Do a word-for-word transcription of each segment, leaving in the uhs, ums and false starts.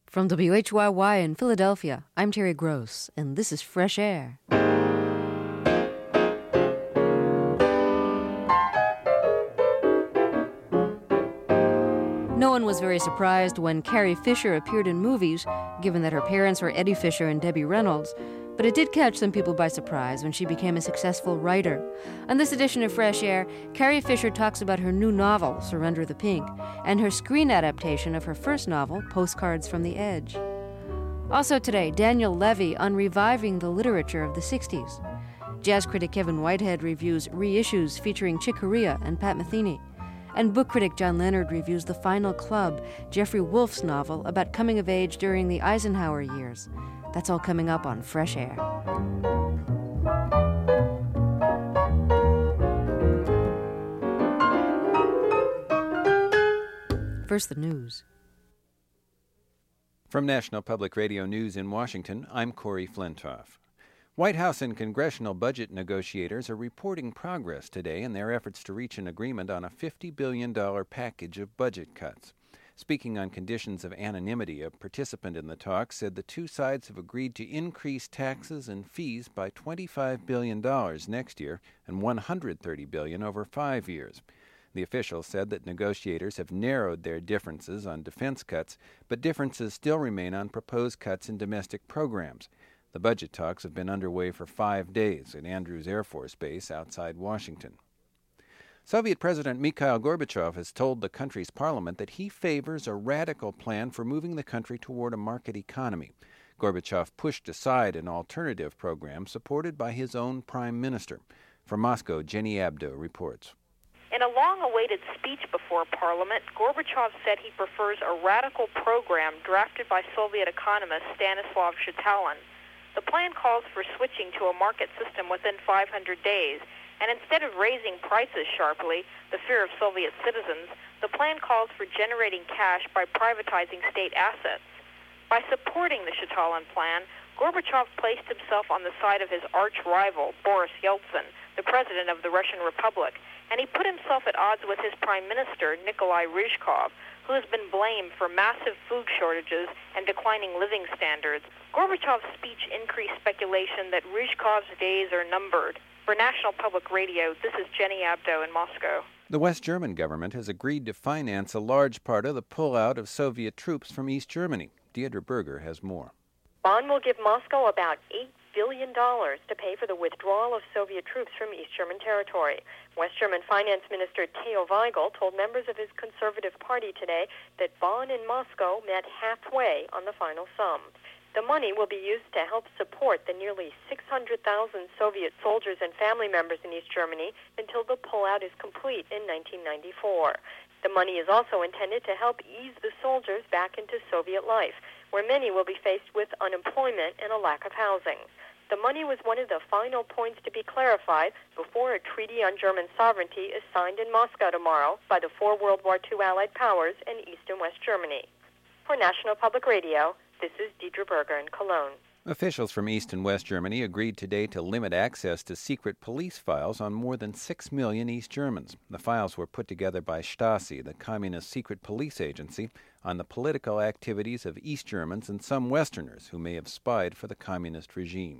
From W H Y Y in Philadelphia, I'm Terry Gross, and this is Fresh Air. No one was very surprised when Carrie Fisher appeared in movies, given that her parents were Eddie Fisher and Debbie Reynolds, but it did catch some people by surprise when she became a successful writer. On this edition of Fresh Air, Carrie Fisher talks about her new novel, Surrender the Pink, and her screen adaptation of her first novel, Postcards from the Edge. Also today, Daniel Levy on reviving the literature of the sixties. Jazz critic Kevin Whitehead reviews reissues featuring Chick Corea and Pat Metheny. And book critic John Leonard reviews The Final Club, Jeffrey Wolf's novel about coming of age during the Eisenhower years. That's all coming up on Fresh Air. First, the news. From National Public Radio News in Washington, I'm Corey Flintoff. White House and congressional budget negotiators are reporting progress today in their efforts to reach an agreement on a fifty billion dollars package of budget cuts. Speaking on conditions of anonymity, a participant in the talks said the two sides have agreed to increase taxes and fees by twenty-five billion dollars next year and one hundred thirty billion dollars over five years. The official said that negotiators have narrowed their differences on defense cuts, but differences still remain on proposed cuts in domestic programs. The budget talks have been underway for five days at Andrews Air Force Base outside Washington. Soviet President Mikhail Gorbachev has told the country's parliament that he favors a radical plan for moving the country toward a market economy. Gorbachev pushed aside an alternative program supported by his own prime minister. From Moscow, Jenny Abdo reports. In a long-awaited speech before Parliament, Gorbachev said he prefers a radical program drafted by Soviet economist Stanislav Chitalin. The plan calls for switching to a market system within five hundred days, and instead of raising prices sharply, the fear of Soviet citizens, the plan calls for generating cash by privatizing state assets. By supporting the Chitalin plan, Gorbachev placed himself on the side of his arch-rival, Boris Yeltsin, the president of the Russian Republic, and he put himself at odds with his prime minister, Nikolai Ryzhkov, who has been blamed for massive food shortages and declining living standards. Gorbachev's speech increased speculation that Ryzhkov's days are numbered. For National Public Radio, this is Jenny Abdo in Moscow. The West German government has agreed to finance a large part of the pullout of Soviet troops from East Germany. Deirdre Berger has more. Bonn will give Moscow about eight billion dollars to pay for the withdrawal of Soviet troops from East German territory. West German Finance Minister Theo Weigel told members of his Conservative Party today that Bonn and Moscow met halfway on the final sum. The money will be used to help support the nearly six hundred thousand Soviet soldiers and family members in East Germany until the pullout is complete in nineteen ninety-four. The money is also intended to help ease the soldiers back into Soviet life, where many will be faced with unemployment and a lack of housing. The money was one of the final points to be clarified before a treaty on German sovereignty is signed in Moscow tomorrow by the four World War Two Allied powers in East and West Germany. For National Public Radio, this is Deirdre Berger in Cologne. Officials from East and West Germany agreed today to limit access to secret police files on more than six million East Germans. The files were put together by Stasi, the communist secret police agency, on the political activities of East Germans and some Westerners who may have spied for the communist regime.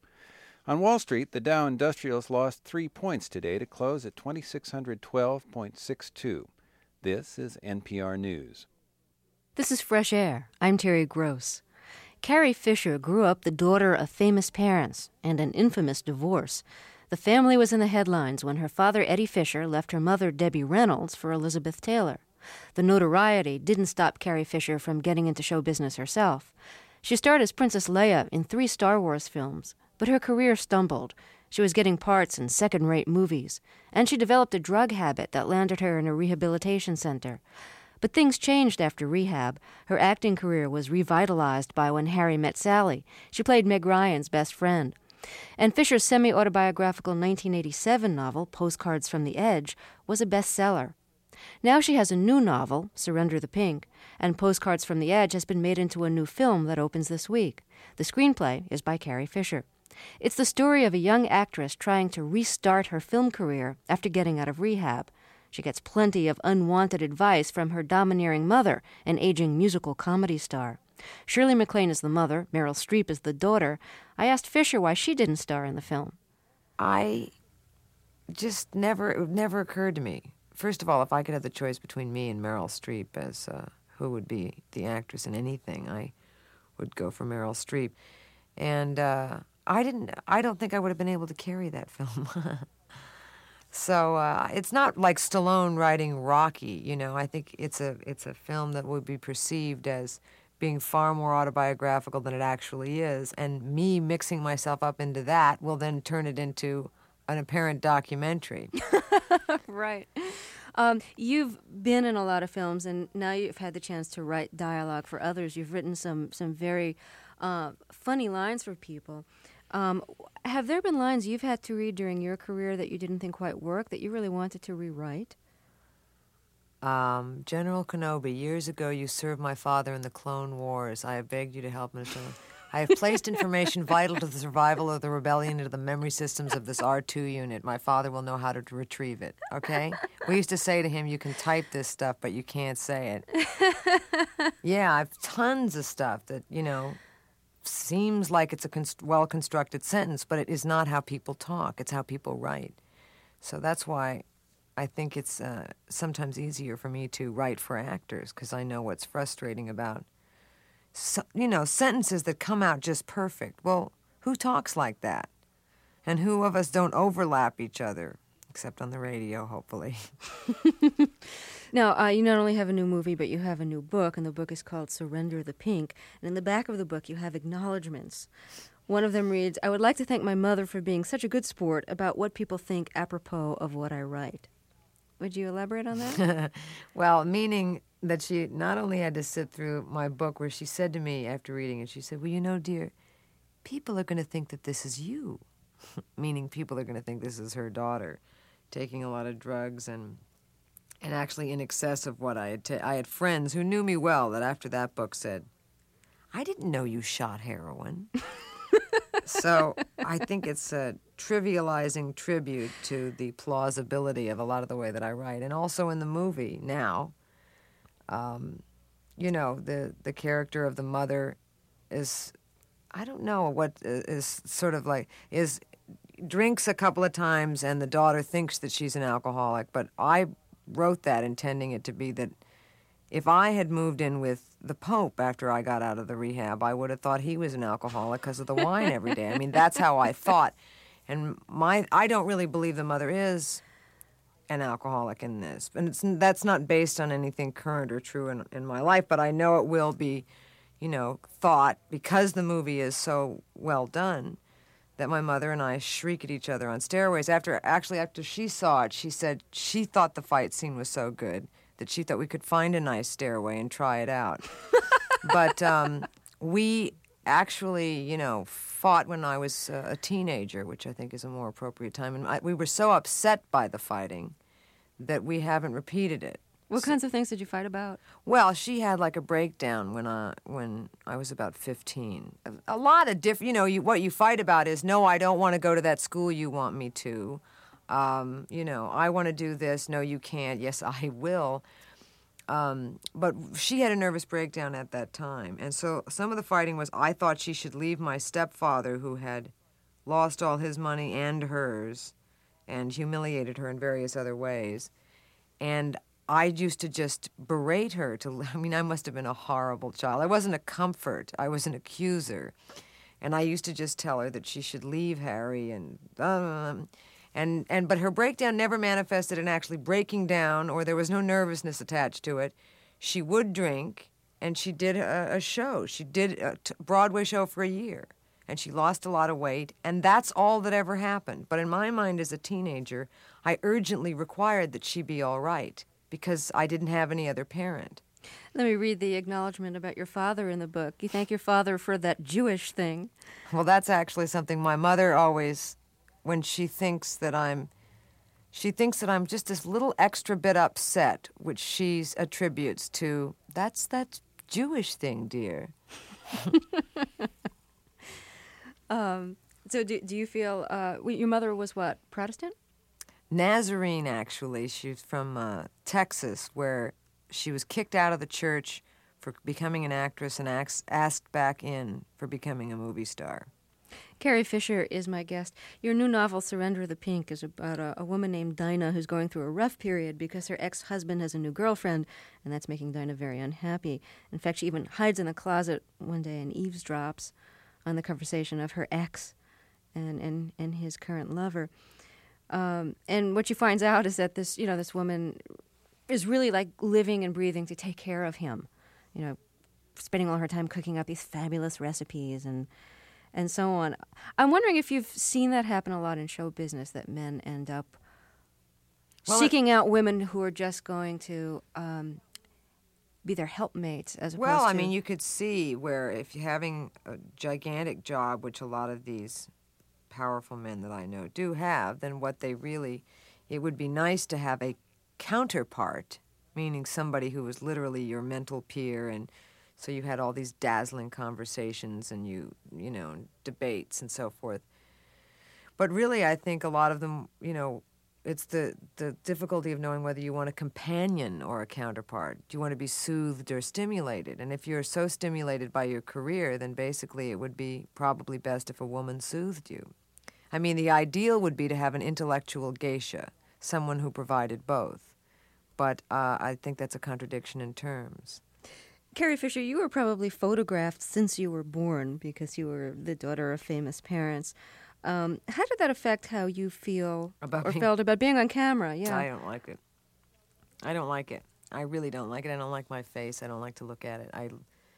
On Wall Street, the Dow Industrials lost three points today to close at two thousand six hundred twelve point six two. This is N P R News. This is Fresh Air. I'm Terry Gross. Carrie Fisher grew up the daughter of famous parents and an infamous divorce. The family was in the headlines when her father, Eddie Fisher, left her mother, Debbie Reynolds, for Elizabeth Taylor. The notoriety didn't stop Carrie Fisher from getting into show business herself. She starred as Princess Leia in three Star Wars films, but her career stumbled. She was getting parts in second-rate movies, and she developed a drug habit that landed her in a rehabilitation center. But things changed after rehab. Her acting career was revitalized by When Harry Met Sally. She played Meg Ryan's best friend. And Fisher's semi-autobiographical nineteen eighty-seven novel, Postcards from the Edge, was a bestseller. Now she has a new novel, Surrender the Pink, and Postcards from the Edge has been made into a new film that opens this week. The screenplay is by Carrie Fisher. It's the story of a young actress trying to restart her film career after getting out of rehab. She gets plenty of unwanted advice from her domineering mother, an aging musical comedy star. Shirley MacLaine is the mother, Meryl Streep is the daughter. I asked Fisher why she didn't star in the film. I just never, it never occurred to me. First of all, if I could have the choice between me and Meryl Streep as uh, who would be the actress in anything, I would go for Meryl Streep. And uh, I didn't, I don't think I would have been able to carry that film. So uh, it's not like Stallone writing Rocky, you know. I think it's a it's a film that would be perceived as being far more autobiographical than it actually is, and me mixing myself up into that will then turn it into an apparent documentary. Right. Um, you've been in a lot of films, and now you've had the chance to write dialogue for others. You've written some some very uh, funny lines for people. Um, have there been lines you've had to read during your career that you didn't think quite worked, that you really wanted to rewrite? Um, General Kenobi, years ago you served my father in the Clone Wars. I have begged you to help me. I have placed information vital to the survival of the rebellion into the memory systems of this R two unit. My father will know how to retrieve it, okay? We used to say to him, you can type this stuff, but you can't say it. Yeah, I've tons of stuff that, you know, seems like it's a const- well-constructed sentence, but it is not how people talk. It's how people write. So that's why I think it's uh, sometimes easier for me to write for actors, because I know what's frustrating about, so, you know, sentences that come out just perfect. Well, who talks like that? And who of us don't overlap each other? Except on the radio, hopefully. Now, uh, you not only have a new movie, but you have a new book, and the book is called Surrender the Pink. And in the back of the book, you have acknowledgments. One of them reads, I would like to thank my mother for being such a good sport about what people think apropos of what I write. Would you elaborate on that? Well, meaning that she not only had to sit through my book where she said to me after reading it, she said, well, you know, dear, people are going to think that this is you. Meaning people are going to think this is her daughter taking a lot of drugs and and actually in excess of what I had ta- I had friends who knew me well that after that book said, I didn't know you shot heroin. So I think it's a trivializing tribute to the plausibility of a lot of the way that I write. And also in the movie now, um, you know, the, the character of the mother is, I don't know what is sort of like, is drinks a couple of times and the daughter thinks that she's an alcoholic. But I wrote that intending it to be that if I had moved in with the Pope after I got out of the rehab, I would have thought he was an alcoholic because of the wine every day. I mean, that's how I thought. And my I don't really believe the mother is an alcoholic in this. And it's, that's not based on anything current or true in, in my life, but I know it will be, you know, thought, because the movie is so well done, that my mother and I shriek at each other on stairways. After Actually, after she saw it, she said she thought the fight scene was so good that she thought we could find a nice stairway and try it out. But um, we actually, you know, fought when I was uh, a teenager, which I think is a more appropriate time. And I, we were so upset by the fighting that we haven't repeated it. What so, kinds of things did you fight about? Well, she had like a breakdown when I when I was about fifteen. A, a lot of different, you know, you, what you fight about is, no, I don't want to go to that school you want me to. Um, you know, I want to do this. No, you can't. Yes, I will. Um, but she had a nervous breakdown at that time. And so some of the fighting was, I thought she should leave my stepfather, who had lost all his money and hers and humiliated her in various other ways. And I used to just berate her. To, I mean, I must have been a horrible child. I wasn't a comfort. I was an accuser. And I used to just tell her that she should leave Harry and... Um, And, and but her breakdown never manifested in actually breaking down, or there was no nervousness attached to it. She would drink, and she did a, a show. She did a t- Broadway show for a year, and she lost a lot of weight, and that's all that ever happened. But in my mind as a teenager, I urgently required that she be all right, because I didn't have any other parent. Let me read the acknowledgement about your father in the book. You thank your father for that Jewish thing. Well, that's actually something my mother always... when she thinks that I'm, she thinks that I'm just this little extra bit upset, which she attributes to, that's that Jewish thing, dear. um, so do, do you feel, uh, your mother was what, Protestant? Nazarene, actually. She's from uh, Texas, where she was kicked out of the church for becoming an actress and asked, asked back in for becoming a movie star. Carrie Fisher is my guest. Your new novel, Surrender of the Pink, is about a, a woman named Dinah who's going through a rough period because her ex-husband has a new girlfriend, and that's making Dinah very unhappy. In fact, she even hides in the closet one day and eavesdrops on the conversation of her ex and, and, and his current lover. Um, and what she finds out is that this, you know, this woman is really like living and breathing to take care of him, you know, spending all her time cooking up these fabulous recipes and and so on. I'm wondering if you've seen that happen a lot in show business, that men end up well, seeking it, out women who are just going to um, be their helpmates as opposed well, to... Well, I mean, you could see where if you're having a gigantic job, which a lot of these powerful men that I know do have, then what they really... It would be nice to have a counterpart, meaning somebody who was literally your mental peer, and so you had all these dazzling conversations and you, you know, debates and so forth. But really, I think a lot of them, you know, it's the, the difficulty of knowing whether you want a companion or a counterpart. Do you want to be soothed or stimulated? And if you're so stimulated by your career, then basically it would be probably best if a woman soothed you. I mean, the ideal would be to have an intellectual geisha, someone who provided both. But uh, I think that's a contradiction in terms. Carrie Fisher, you were probably photographed since you were born because you were the daughter of famous parents. Um, how did that affect how you feel about or being, felt about being on camera? Yeah, I don't like it. I don't like it. I really don't like it. I don't like my face. I don't like to look at it. I,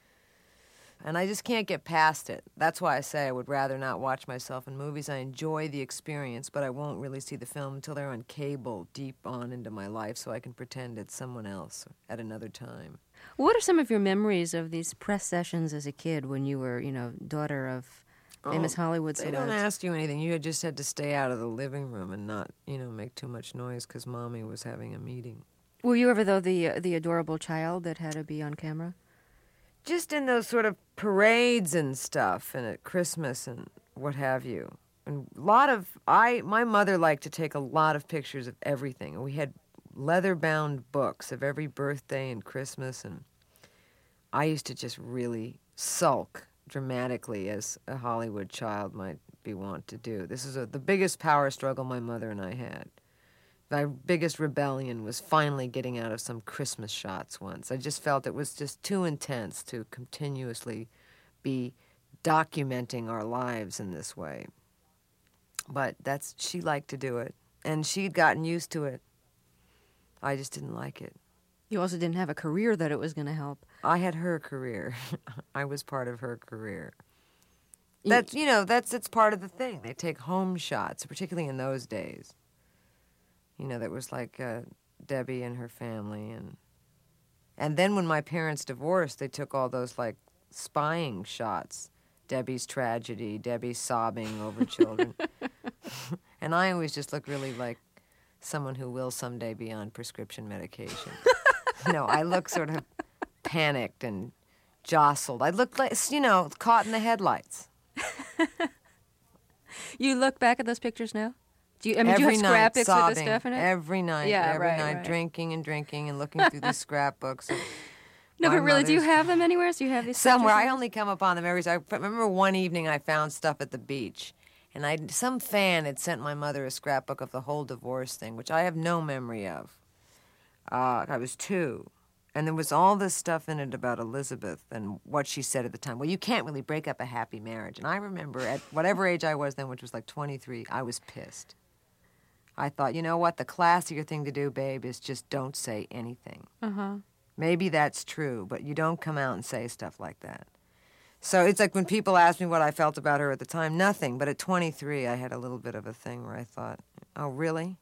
and I just can't get past it. That's why I say I would rather not watch myself in movies. I enjoy the experience, but I won't really see the film until they're on cable deep on into my life so I can pretend it's someone else at another time. What are some of your memories of these press sessions as a kid when you were, you know, daughter of famous oh, Hollywood celebs? They don't ask you anything. You just had to stay out of the living room and not, you know, make too much noise because Mommy was having a meeting. Were you ever, though, the uh, the adorable child that had to be on camera? Just in those sort of parades and stuff, and at Christmas and what have you. And a lot of, I, my mother liked to take a lot of pictures of everything. And we had leather-bound books of every birthday and Christmas, and I used to just really sulk dramatically as a Hollywood child might be wont to do. This is a, the biggest power struggle my mother and I had. My biggest rebellion was finally getting out of some Christmas shots once. I just felt it was just too intense to continuously be documenting our lives in this way. But that's, she liked to do it, and she'd gotten used to it. I just didn't like it. You also didn't have a career that it was going to help. I had her career. I was part of her career. That's, you know, that's it's part of the thing. They take home shots, particularly in those days. You know, that was like uh, Debbie and her family. And and then when my parents divorced, they took all those, like, spying shots. Debbie's tragedy, Debbie sobbing over children. And I always just look really like someone who will someday be on prescription medication. No, I look sort of panicked and jostled. I look like, you know, caught in the headlights. You look back at those pictures now? Do you, I mean, every do you have night, scrap sobbing, with this stuff in it? Every night, yeah, every right, night, right. drinking and drinking and looking through these scrapbooks. No, but really, do you mother's... have them anywhere? Do you have these somewhere? pictures? I only come upon them every. I remember one evening I found stuff at the beach, and I some fan had sent my mother a scrapbook of the whole divorce thing, which I have no memory of. Uh, I was two. And there was all this stuff in it about Elizabeth and what she said at the time. Well, you can't really break up a happy marriage. And I remember at whatever age I was then, which was like twenty-three, I was pissed. I thought, you know what? The classier thing to do, babe, is just don't say anything. Uh-huh. Maybe that's true, but you don't come out and say stuff like that. So it's like when people ask me what I felt about her at the time, nothing. But at twenty-three, I had a little bit of a thing where I thought, oh, really?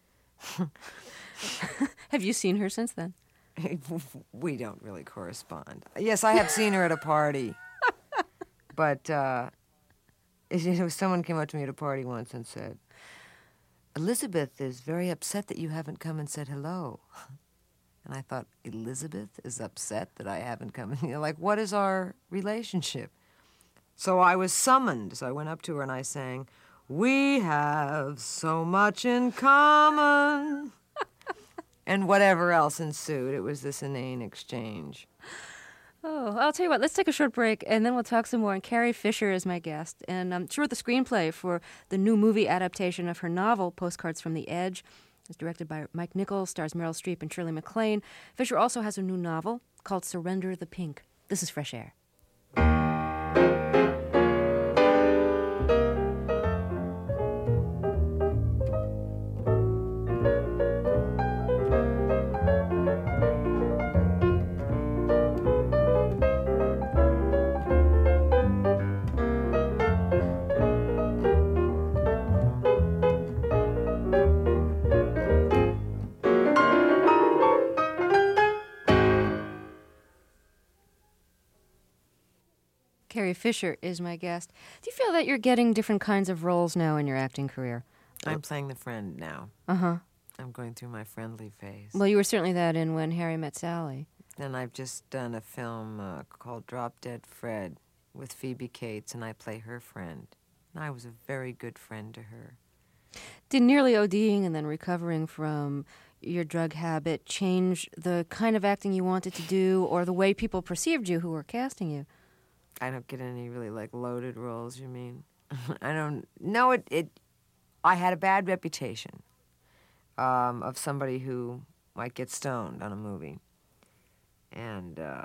Have you seen her since then? We don't really correspond. Yes, I have seen her at a party. But uh, you know, someone came up to me at a party once and said, Elizabeth is very upset that you haven't come and said hello. And I thought, Elizabeth is upset that I haven't come? And you're like, what is our relationship? So I was summoned. So I went up to her and I sang, We have so much in common. And whatever else ensued. It was this inane exchange. Oh, I'll tell you what, let's take a short break, and then we'll talk some more. And Carrie Fisher is my guest, and um, she wrote the screenplay for the new movie adaptation of her novel, Postcards from the Edge. It's directed by Mike Nichols, stars Meryl Streep and Shirley MacLaine. Fisher also has a new novel called Surrender the Pink. This is Fresh Air. Carrie Fisher is my guest. Do you feel that you're getting different kinds of roles now in your acting career? I'm playing the friend now. Uh-huh. I'm going through my friendly phase. Well, you were certainly that in When Harry Met Sally. And I've just done a film uh, called Drop Dead Fred with Phoebe Cates, and I play her friend. And I was a very good friend to her. Did nearly ODing and then recovering from your drug habit change the kind of acting you wanted to do or the way people perceived you who were casting you? I don't get any really, like, loaded roles, you mean? I don't... No, it, it... I had a bad reputation um, of somebody who might get stoned on a movie. And, uh...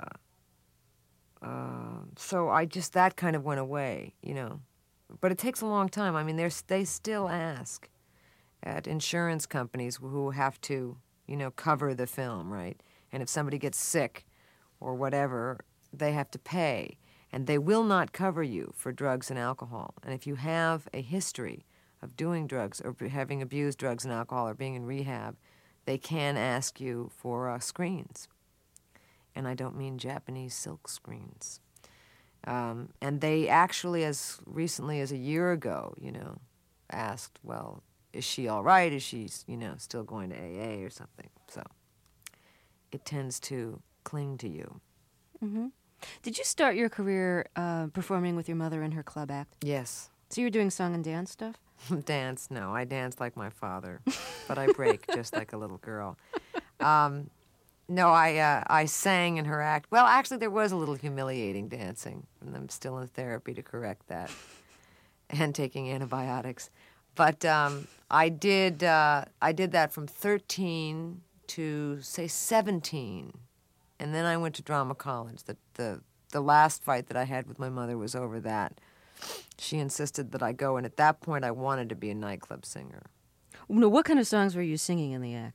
Uh, so I just... That kind of went away, you know. But it takes a long time. I mean, there's, they still ask at insurance companies who have to, you know, cover the film, right? And if somebody gets sick or whatever, they have to pay. And they will not cover you for drugs and alcohol. And if you have a history of doing drugs or having abused drugs and alcohol or being in rehab, they can ask you for uh, screens. And I don't mean Japanese silk screens. Um, and they actually, as recently as a year ago, you know, asked, well, is she all right? Is she, you know, still going to A A or something? So it tends to cling to you. Mm-hmm. Did you start your career uh, performing with your mother in her club act? Yes. So you were doing song and dance stuff? Dance, no. I dance like my father, but I break just like a little girl. Um, no, I uh, I sang in her act. Well, actually, there was a little humiliating dancing, and I'm still in therapy to correct that, and taking antibiotics. But um, I did uh, I did that from thirteen to say seventeen. And then I went to drama college. The, the the last fight that I had with my mother was over that. She insisted that I go, and at that point I wanted to be a nightclub singer. No, what kind of songs were you singing in the act?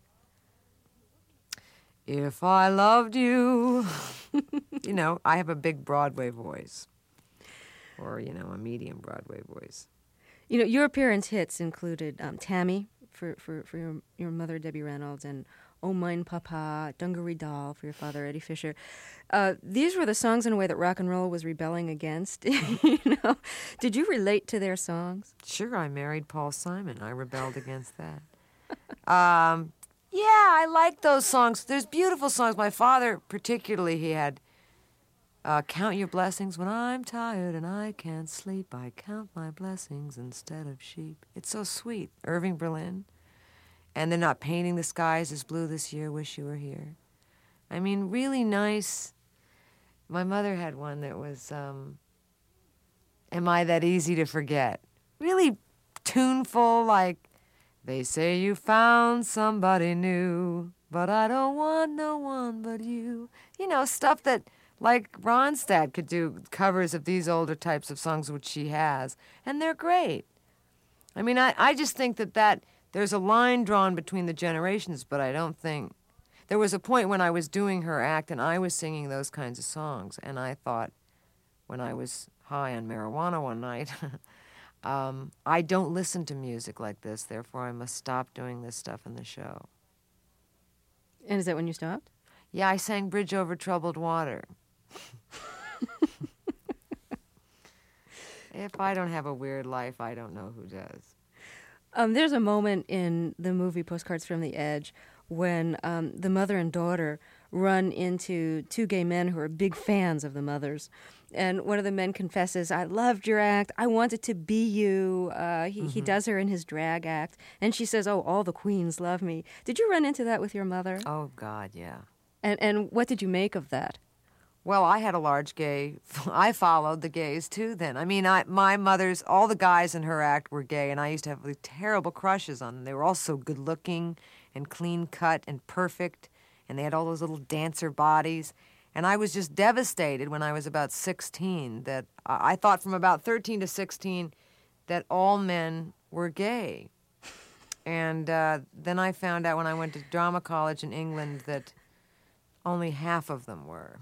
If I loved you. You know, I have a big Broadway voice. Or, you know, a medium Broadway voice. You know, your appearance hits included um, Tammy for, for, for your, your mother, Debbie Reynolds, and Oh Mine Papa, Dungaree Doll for your father, Eddie Fisher. Uh, these were the songs in a way that rock and roll was rebelling against. You know, did you relate to their songs? Sure, I married Paul Simon. I rebelled against that. um, yeah, I like those songs. There's beautiful songs. My father, particularly, he had uh, Count Your Blessings. When I'm tired and I can't sleep, I count my blessings instead of sheep. It's so sweet. Irving Berlin. And they're not painting the skies as blue this year, wish you were here. I mean, really nice. My mother had one that was, um, Am I That Easy to Forget? Really tuneful, like, they say you found somebody new, but I don't want no one but you. You know, stuff that, like, Ronstadt could do covers of these older types of songs, which she has, and they're great. I mean, I, I just think that that... There's a line drawn between the generations, but I don't think... There was a point when I was doing her act and I was singing those kinds of songs, and I thought, when I was high on marijuana one night, um, I don't listen to music like this, therefore I must stop doing this stuff in the show. And is that when you stopped? Yeah, I sang Bridge Over Troubled Water. If I don't have a weird life, I don't know who does. Um, there's a moment in the movie Postcards from the Edge when um, the mother and daughter run into two gay men who are big fans of the mothers. And one of the men confesses, I loved your act. I wanted to be you. Uh, he, mm-hmm. he does her in his drag act. And she says, oh, all the queens love me. Did you run into that with your mother? Oh, God, yeah. And and what did you make of that? Well, I had a large gay... I followed the gays, too, then. I mean, I, my mother's... All the guys in her act were gay, and I used to have like, terrible crushes on them. They were all so good-looking and clean-cut and perfect, and they had all those little dancer bodies. And I was just devastated when I was about sixteen that I thought from about thirteen to sixteen that all men were gay. And uh, then I found out when I went to drama college in England that only half of them were.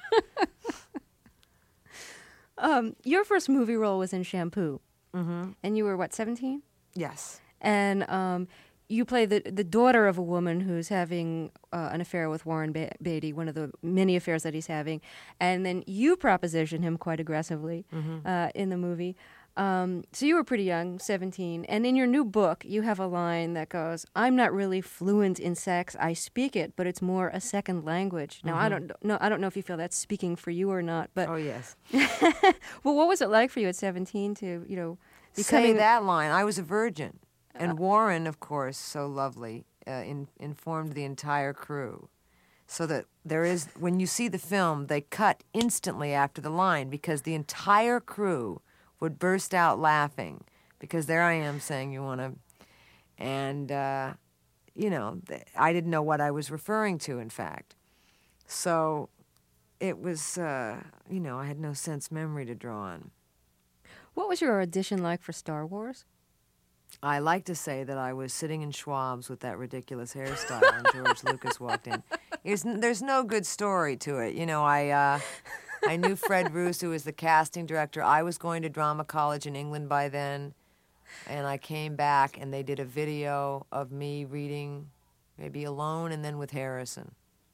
um, your first movie role was in Shampoo. Mm-hmm. And you were, what, seventeen? Yes. And um, you play the the daughter of a woman who's having uh, an affair with Warren Be- Beatty, one of the many affairs that he's having, and then you proposition him quite aggressively mm-hmm. uh, in the movie. Um, so you were pretty young, seventeen, and in your new book, you have a line that goes, "I'm not really fluent in sex. I speak it, but it's more a second language." Now, mm-hmm. I don't know. I don't know if you feel that's speaking for you or not, but oh yes. Well, what was it like for you at seventeen to, you know, becoming... say that line? I was a virgin. And Warren, of course, so lovely, uh, in, informed the entire crew. So that there is, when you see the film, they cut instantly after the line because the entire crew would burst out laughing because there I am saying you want to, and, uh, you know, th- I didn't know what I was referring to, in fact. So it was, uh, you know, I had no sense memory to draw on. What was your audition like for Star Wars? I like to say that I was sitting in Schwab's with that ridiculous hairstyle and George Lucas walked in. There's, there's no good story to it. You know, I uh, I knew Fred Roos, who was the casting director. I was going to drama college in England by then, and I came back, and they did a video of me reading, maybe alone and then with Harrison.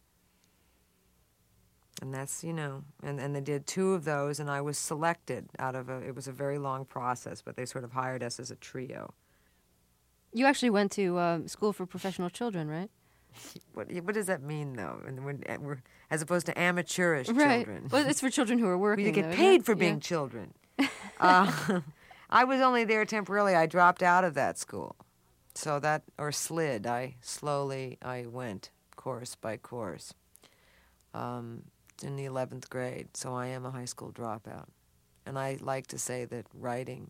And that's, you know, and, and they did two of those, and I was selected out of a, it was a very long process, but they sort of hired us as a trio. You actually went to uh, school for professional children, right? What what does that mean, though? And when, we're, as opposed to amateurish right. children. Well, it's for children who are working. You get though, paid yeah? for being yeah. children. uh, I was only there temporarily. I dropped out of that school. So that, or slid. I slowly, I went course by course um, in the eleventh grade. So I am a high school dropout. And I like to say that writing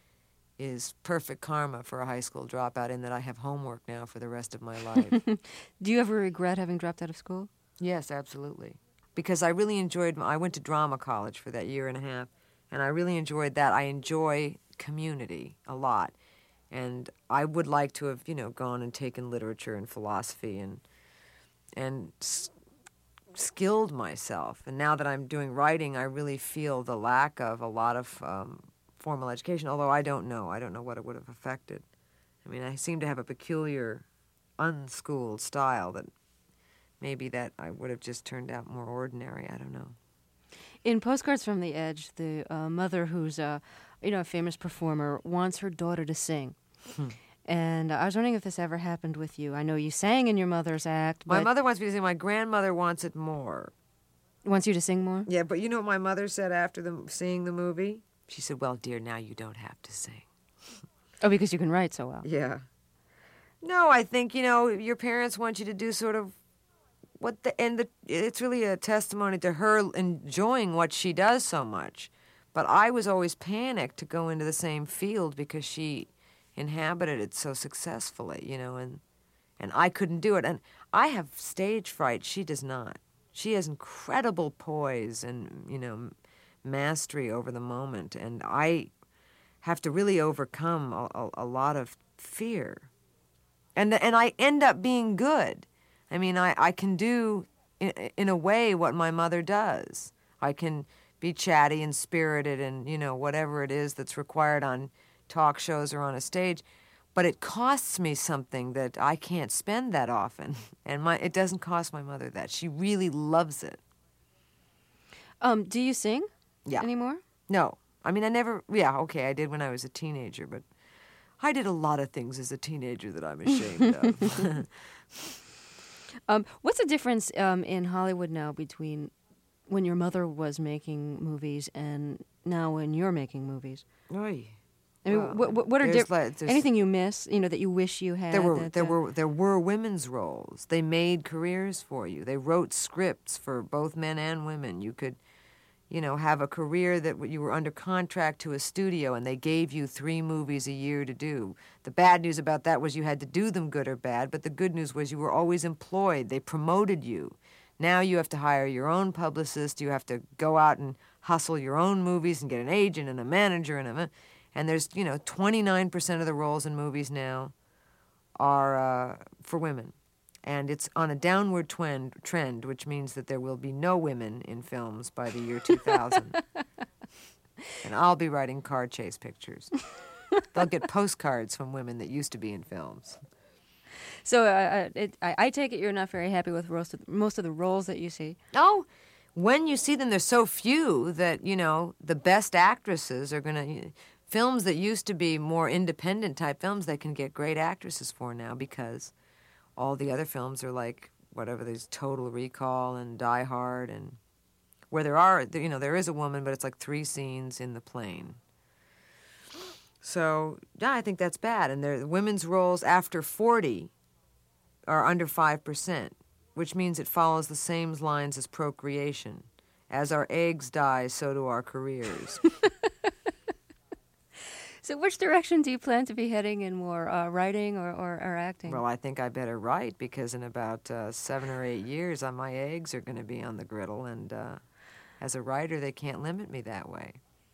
is perfect karma for a high school dropout in that I have homework now for the rest of my life. Do you ever regret having dropped out of school? Yes, absolutely. Because I really enjoyed, I went to drama college for that year and a half, and I really enjoyed that. I enjoy community a lot. And I would like to have, you know, gone and taken literature and philosophy and and s- skilled myself. And now that I'm doing writing, I really feel the lack of a lot of um, formal education, although I don't know. I don't know what it would have affected. I mean, I seem to have a peculiar, unschooled style that maybe that I would have just turned out more ordinary. I don't know. In Postcards from the Edge, the uh, mother who's a, you know, a famous performer wants her daughter to sing. Hmm. And uh, I was wondering if this ever happened with you. I know you sang in your mother's act, but... My mother wants me to sing. My grandmother wants it more. Wants you to sing more? Yeah, but you know what my mother said after the, seeing the movie? She said, well, dear, now you don't have to sing. Oh, because you can write so well. Yeah. No, I think, you know, your parents want you to do sort of what the... And the, it's really a testimony to her enjoying what she does so much. But I was always panicked to go into the same field because she inhabited it so successfully, you know, and and I couldn't do it. And I have stage fright. She does not. She has incredible poise and, you know, mastery over the moment. And I have to really overcome a, a, a lot of fear. And and I end up being good. I mean, I, I can do, in, in a way, what my mother does. I can be chatty and spirited and, you know, whatever it is that's required on talk shows or on a stage, but it costs me something that I can't spend that often, and my it doesn't cost my mother that. She really loves it. Um, do you sing yeah. anymore? No. I mean, I never, yeah, okay, I did when I was a teenager, but I did a lot of things as a teenager that I'm ashamed of. Um, what's the difference um, in Hollywood now between when your mother was making movies and now when you're making movies? Oy. I mean, Well, what, what, what are there's diff- like- there's- anything you miss? You know that you wish you had. There were that, there uh, were there were women's roles. They made careers for you. They wrote scripts for both men and women. You could, you know, have a career that you were under contract to a studio, and they gave you three movies a year to do. The bad news about that was you had to do them good or bad, but the good news was you were always employed. They promoted you. Now you have to hire your own publicist. You have to go out and hustle your own movies and get an agent and a manager and a. And there's, you know, twenty-nine percent of the roles in movies now are uh, for women. And it's on a downward trend, trend, which means that there will be no women in films by the year two thousand. And I'll be writing car chase pictures. They'll get postcards from women that used to be in films. So uh, it, I, I take it you're not very happy with most of, most of the roles that you see. Oh, when you see them, there's so few that, you know, the best actresses are going to... Films that used to be more independent type films, they can get great actresses for now because all the other films are like whatever. There's Total Recall and Die Hard, and where there are, you know, there is a woman, but it's like three scenes in the plane. So yeah, I think that's bad. And the women's roles after forty are under five percent, which means it follows the same lines as procreation. As our eggs die, so do our careers. So which direction do you plan to be heading in, more uh, writing or, or, or acting? Well, I think I better write because in about uh, seven or eight years, uh, my eggs are going to be on the griddle, and uh, as a writer, they can't limit me that way.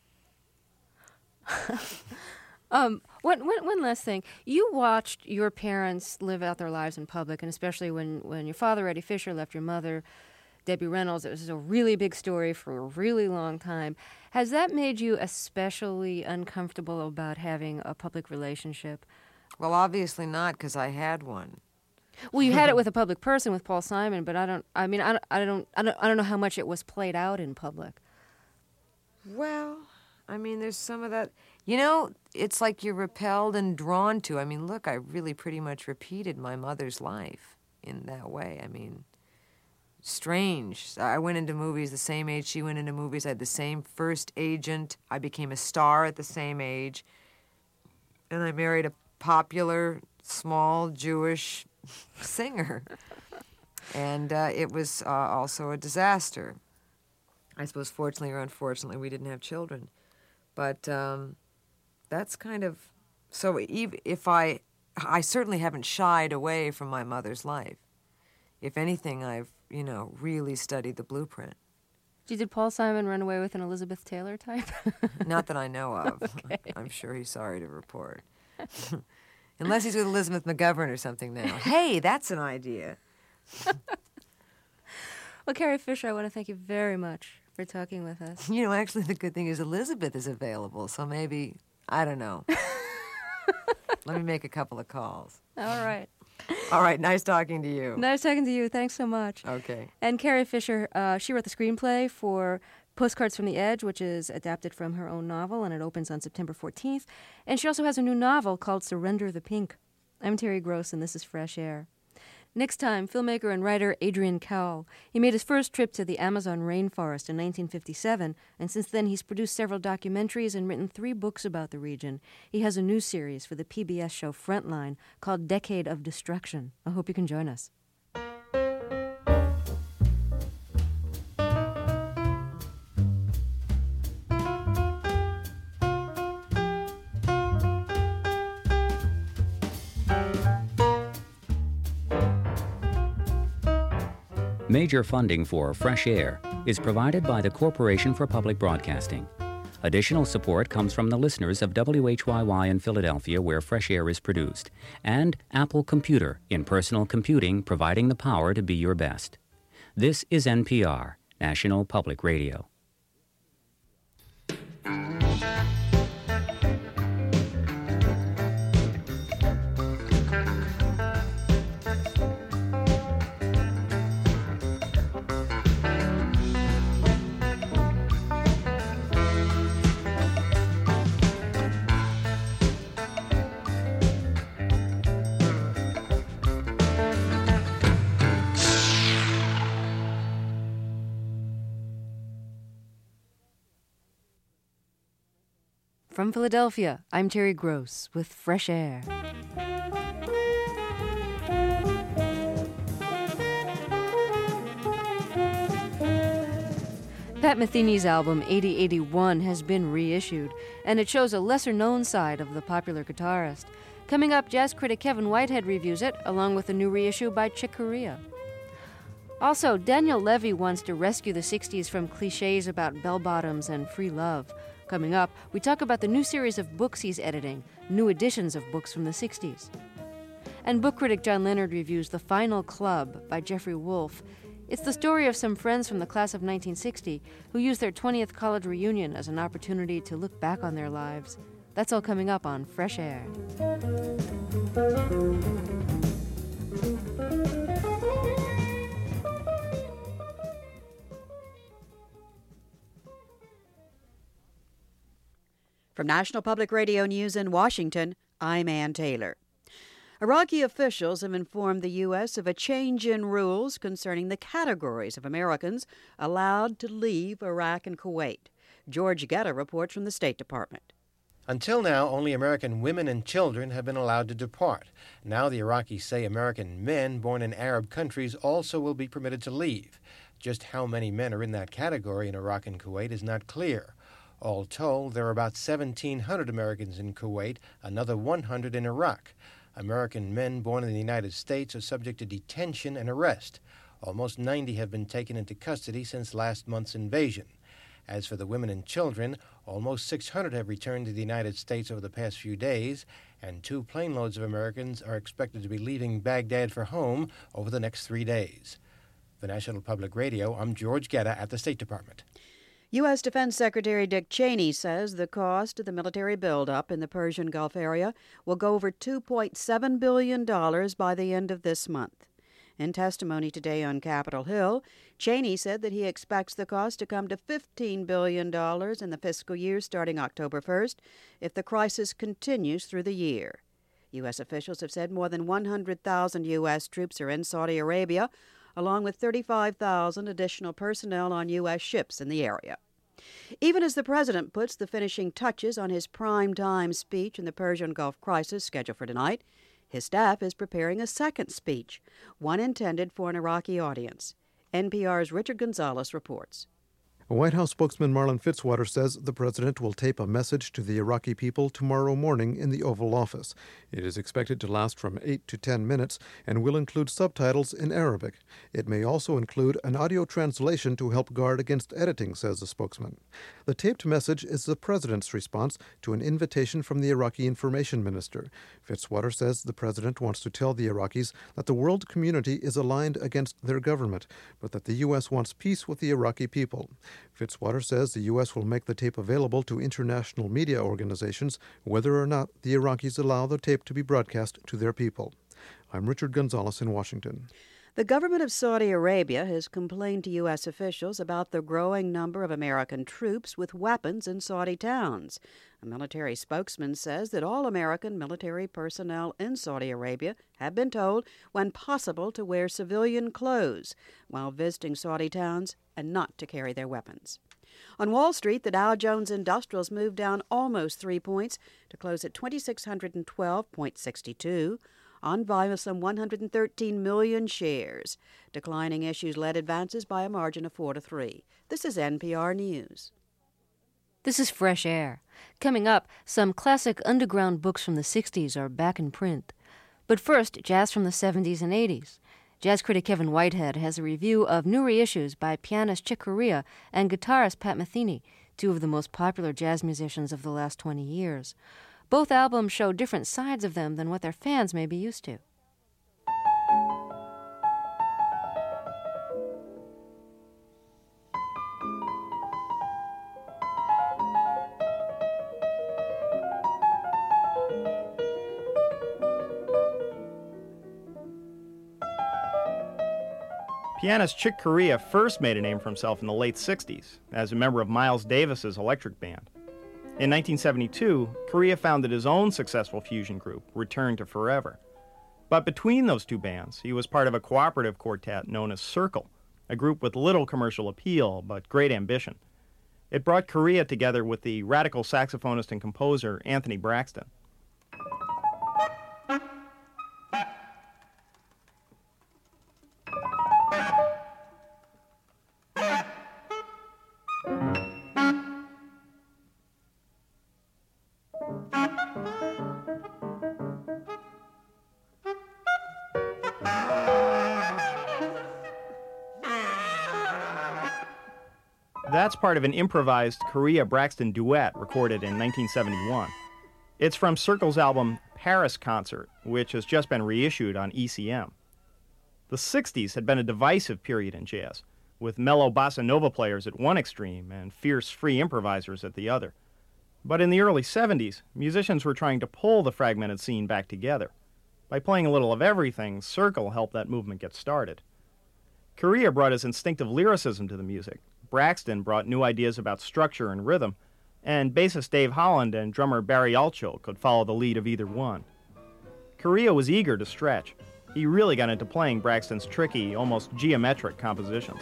um, one, one, one last thing. You watched your parents live out their lives in public, and especially when, when your father, Eddie Fisher, left your mother, Debbie Reynolds. It was a really big story for a really long time. Has that made you especially uncomfortable about having a public relationship? Well, obviously not, because I had one. Well, you had it with a public person, with Paul Simon, but I don't. I mean, I don't. I don't. I don't, I don't know how much it was played out in public. Well, I mean, there's some of that. You know, it's like you're repelled and drawn to. I mean, look, I really pretty much repeated my mother's life in that way. I mean. Strange. I went into movies the same age she went into movies. I had the same first agent. I became a star at the same age. And I married a popular, small, Jewish singer. And uh, it was uh, also a disaster. I suppose fortunately or unfortunately we didn't have children. But um, that's kind of... So if I... I certainly haven't shied away from my mother's life. If anything, I've, you know, really studied the blueprint. Did Paul Simon run away with an Elizabeth Taylor type? Not that I know of. Okay. I'm sure he's sorry to report. Unless he's with Elizabeth McGovern or something now. Hey, that's an idea. Well, Carrie Fisher, I want to thank you very much for talking with us. You know, actually, the good thing is Elizabeth is available, so maybe, I don't know. Let me make a couple of calls. All right. All right, nice talking to you. Nice talking to you. Thanks so much. Okay. And Carrie Fisher, uh, she wrote the screenplay for Postcards from the Edge, which is adapted from her own novel, and it opens on September fourteenth. And she also has a new novel called Surrender the Pink. I'm Terry Gross, and this is Fresh Air. Next time, filmmaker and writer Adrian Cowell. He made his first trip to the Amazon rainforest in nineteen fifty-seven, and since then he's produced several documentaries and written three books about the region. He has a new series for the P B S show Frontline called Decade of Destruction. I hope you can join us. Major funding for Fresh Air is provided by the Corporation for Public Broadcasting. Additional support comes from the listeners of W H Y Y in Philadelphia, where Fresh Air is produced, and Apple Computer in personal computing, providing the power to be your best. This is N P R, National Public Radio. From Philadelphia, I'm Terry Gross with Fresh Air. Pat Metheny's album eighty eighty-one has been reissued, and it shows a lesser-known side of the popular guitarist. Coming up, jazz critic Kevin Whitehead reviews it, along with a new reissue by Chick Corea. Also, Daniel Levy wants to rescue the sixties from cliches about bell-bottoms and free love. Coming up, we talk about the new series of books he's editing, new editions of books from the sixties. And book critic John Leonard reviews The Final Club by Jeffrey Wolf. It's the story of some friends from the class of nineteen sixty who used their twentieth college reunion as an opportunity to look back on their lives. That's all coming up on Fresh Air. From National Public Radio News in Washington, I'm Ann Taylor. Iraqi officials have informed the U S of a change in rules concerning the categories of Americans allowed to leave Iraq and Kuwait. George Guetta reports from the State Department. Until now, only American women and children have been allowed to depart. Now the Iraqis say American men born in Arab countries also will be permitted to leave. Just how many men are in that category in Iraq and Kuwait is not clear. All told, there are about seventeen hundred Americans in Kuwait, another one hundred in Iraq. American men born in the United States are subject to detention and arrest. Almost ninety have been taken into custody since last month's invasion. As for the women and children, almost six hundred have returned to the United States over the past few days, and two plane loads of Americans are expected to be leaving Baghdad for home over the next three days. For National Public Radio, I'm George Guetta at the State Department. U S. Defense Secretary Dick Cheney says the cost of the military buildup in the Persian Gulf area will go over two point seven billion dollars by the end of this month. In testimony today on Capitol Hill, Cheney said that he expects the cost to come to fifteen billion dollars in the fiscal year starting October first if the crisis continues through the year. U S officials have said more than one hundred thousand U S troops are in Saudi Arabia, along with thirty-five thousand additional personnel on U S ships in the area. Even as the president puts the finishing touches on his prime-time speech in the Persian Gulf crisis scheduled for tonight, his staff is preparing a second speech, one intended for an Iraqi audience. N P R's Richard Gonzalez reports. White House spokesman Marlin Fitzwater says the president will tape a message to the Iraqi people tomorrow morning in the Oval Office. It is expected to last from eight to ten minutes and will include subtitles in Arabic. It may also include an audio translation to help guard against editing, says the spokesman. The taped message is the president's response to an invitation from the Iraqi information minister. Fitzwater says the president wants to tell the Iraqis that the world community is aligned against their government, but that the U S wants peace with the Iraqi people. Fitzwater says the U S will make the tape available to international media organizations whether or not the Iraqis allow the tape to be broadcast to their people. I'm Richard Gonzalez in Washington. The government of Saudi Arabia has complained to U S officials about the growing number of American troops with weapons in Saudi towns. A military spokesman says that all American military personnel in Saudi Arabia have been told, when possible, to wear civilian clothes while visiting Saudi towns and not to carry their weapons. On Wall Street, the Dow Jones Industrials moved down almost three points to close at two thousand six hundred twelve point six two. On volume of some one hundred thirteen million shares. Declining issues led advances by a margin of four to three. This is N P R News. This is Fresh Air. Coming up, some classic underground books from the sixties are back in print. But first, jazz from the seventies and eighties. Jazz critic Kevin Whitehead has a review of new reissues by pianist Chick Corea and guitarist Pat Metheny, two of the most popular jazz musicians of the last twenty years. Both albums show different sides of them than what their fans may be used to. Pianist Chick Corea first made a name for himself in the late sixties as a member of Miles Davis's Electric Band. In nineteen seventy-two, Corea founded his own successful fusion group, Return to Forever. But between those two bands, he was part of a cooperative quartet known as Circle, a group with little commercial appeal but great ambition. It brought Korea together with the radical saxophonist and composer Anthony Braxton. That's part of an improvised Korea-Braxton duet recorded in nineteen seventy-one. It's from Circle's album Paris Concert, which has just been reissued on E C M. The sixties had been a divisive period in jazz, with mellow bossa nova players at one extreme and fierce free improvisers at the other. But in the early seventies, musicians were trying to pull the fragmented scene back together. By playing a little of everything, Circle helped that movement get started. Korea brought his instinctive lyricism to the music. Braxton brought new ideas about structure and rhythm, and bassist Dave Holland and drummer Barry Altschul could follow the lead of either one. Korea was eager to stretch. He really got into playing Braxton's tricky, almost geometric compositions.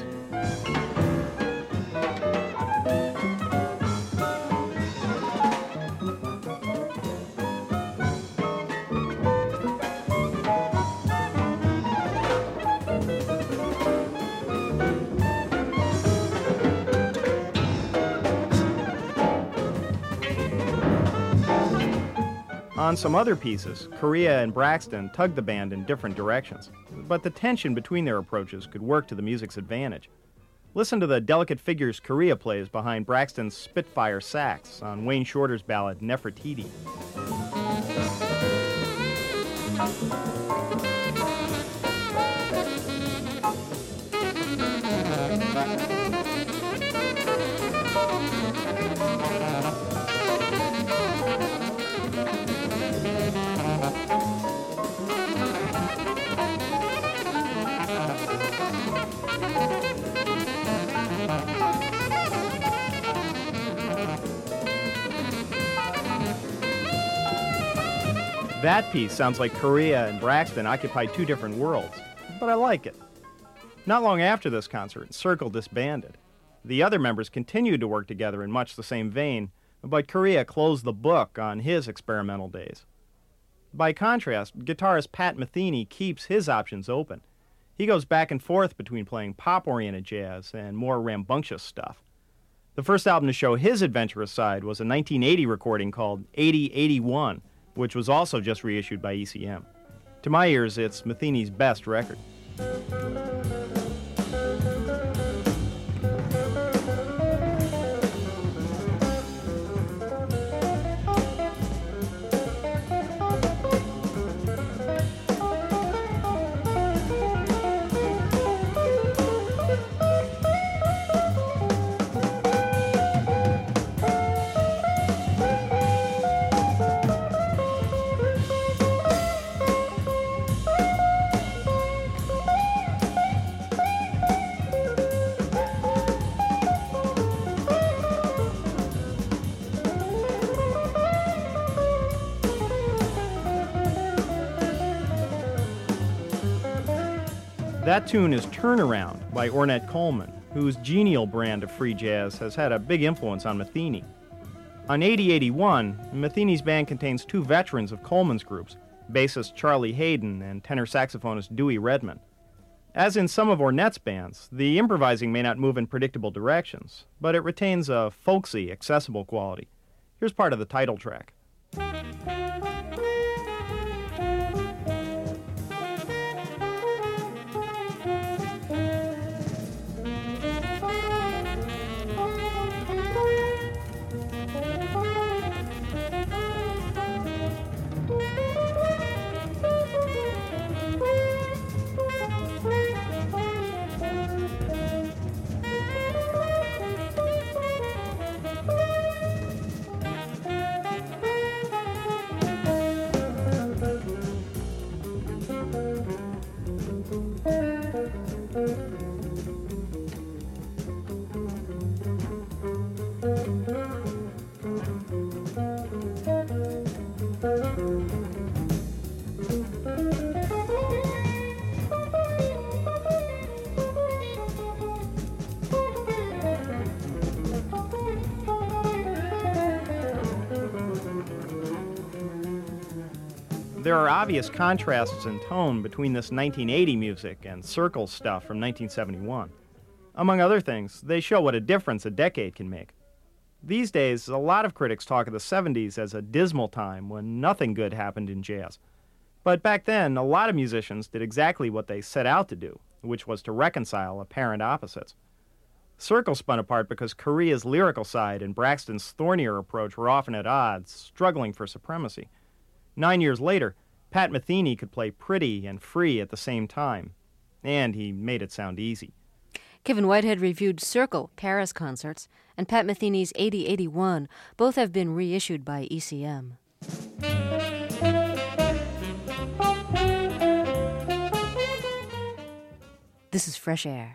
On some other pieces, Korea and Braxton tugged the band in different directions, but the tension between their approaches could work to the music's advantage. Listen to the delicate figures Korea plays behind Braxton's Spitfire sax on Wayne Shorter's ballad Nefertiti. That piece sounds like Korea and Braxton occupy two different worlds, but I like it. Not long after this concert, Circle disbanded. The other members continued to work together in much the same vein, but Korea closed the book on his experimental days. By contrast, guitarist Pat Metheny keeps his options open. He goes back and forth between playing pop-oriented jazz and more rambunctious stuff. The first album to show his adventurous side was a nineteen eighty recording called eighty eighty-one, which was also just reissued by E C M. To my ears, it's Metheny's best record. That tune is Turnaround by Ornette Coleman, whose genial brand of free jazz has had a big influence on Metheny. On eighty eighty-one, Metheny's band contains two veterans of Coleman's groups, bassist Charlie Hayden and tenor saxophonist Dewey Redman. As in some of Ornette's bands, the improvising may not move in predictable directions, but it retains a folksy, accessible quality. Here's part of the title track. There are obvious contrasts in tone between this nineteen eighty music and Circle stuff from nineteen seventy-one. Among other things, they show what a difference a decade can make. These days, a lot of critics talk of the seventies as a dismal time when nothing good happened in jazz. But back then, a lot of musicians did exactly what they set out to do, which was to reconcile apparent opposites. Circle spun apart because Corea's lyrical side and Braxton's thornier approach were often at odds, struggling for supremacy. Nine years later, Pat Metheny could play pretty and free at the same time, and he made it sound easy. Kevin Whitehead reviewed Circle, Paris concerts, and Pat Metheny's eighty eighty-one. Both have been reissued by E C M. This is Fresh Air.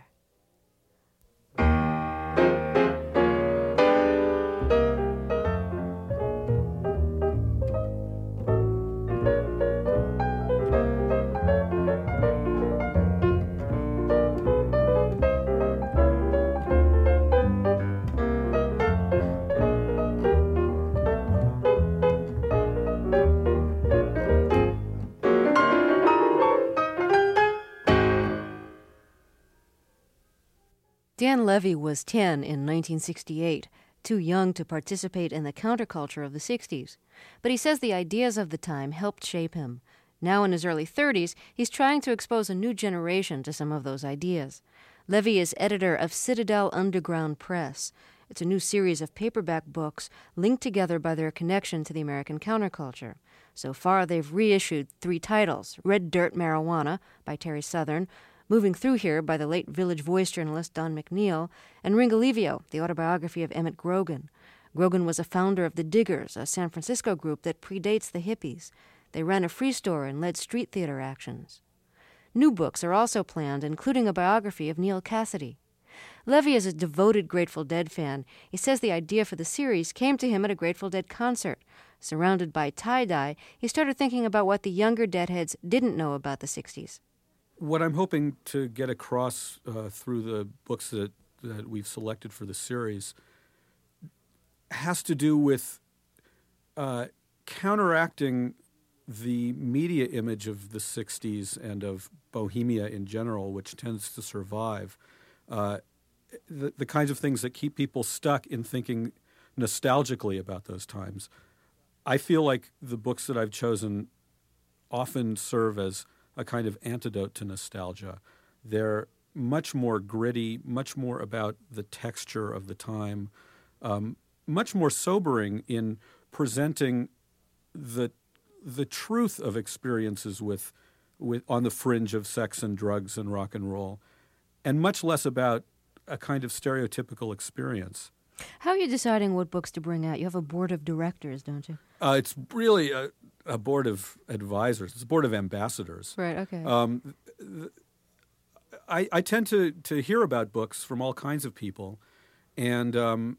Dan Levy was ten in nineteen sixty-eight, too young to participate in the counterculture of the sixties. But he says the ideas of the time helped shape him. Now in his early thirties, he's trying to expose a new generation to some of those ideas. Levy is editor of Citadel Underground Press. It's a new series of paperback books linked together by their connection to the American counterculture. So far, they've reissued three titles: Red Dirt Marijuana by Terry Southern, Moving Through Here by the late Village Voice journalist Don McNeil, and Ringolevio, the autobiography of Emmett Grogan. Grogan was a founder of the Diggers, a San Francisco group that predates the hippies. They ran a free store and led street theater actions. New books are also planned, including a biography of Neil Cassidy. Levy is a devoted Grateful Dead fan. He says the idea for the series came to him at a Grateful Dead concert. Surrounded by tie-dye, he started thinking about what the younger Deadheads didn't know about the sixties. What I'm hoping to get across uh, through the books that, that we've selected for the series has to do with uh, counteracting the media image of the sixties and of Bohemia in general, which tends to survive, uh, the, the kinds of things that keep people stuck in thinking nostalgically about those times. I feel like the books that I've chosen often serve as a kind of antidote to nostalgia. They're much more gritty, much more about the texture of the time, um, much more sobering in presenting the the truth of experiences with, with on the fringe of sex and drugs and rock and roll, and much less about a kind of stereotypical experience. How are you deciding what books to bring out? You have a board of directors, don't you? Uh, it's really a, a board of advisors. It's a board of ambassadors. Right, okay. Um, th- I, I tend to, to hear about books from all kinds of people, and um,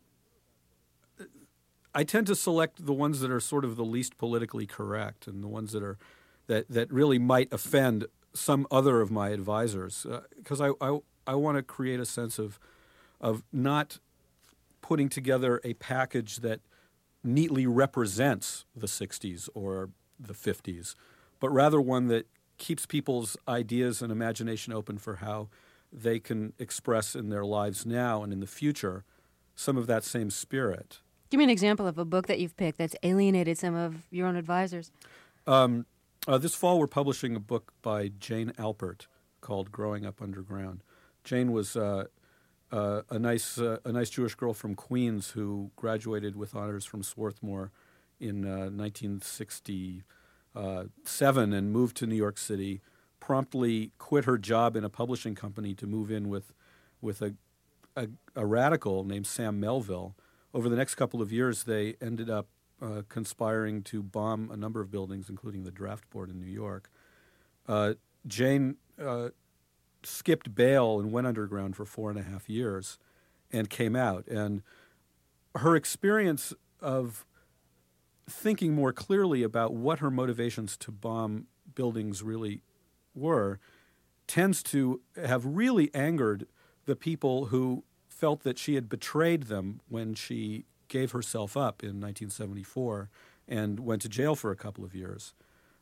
I tend to select the ones that are sort of the least politically correct and the ones that are that, that really might offend some other of my advisors, because uh, I, I, I want to create a sense of of not putting together a package that neatly represents the sixties or the fifties, but rather one that keeps people's ideas and imagination open for how they can express in their lives now and in the future some of that same spirit. Give me an example of a book that you've picked that's alienated some of your own advisors. Um, uh, this fall we're publishing a book by Jane Alpert called Growing Up Underground. Jane was uh, Uh, a nice uh, a nice Jewish girl from Queens who graduated with honors from Swarthmore in uh, nineteen sixty-seven and moved to New York City, promptly quit her job in a publishing company to move in with with a, a, a radical named Sam Melville. Over the next couple of years, they ended up uh, conspiring to bomb a number of buildings, including the Draft Board in New York. Uh, Jane uh, skipped bail and went underground for four and a half years and came out. And her experience of thinking more clearly about what her motivations to bomb buildings really were tends to have really angered the people who felt that she had betrayed them when she gave herself up in nineteen seventy-four and went to jail for a couple of years.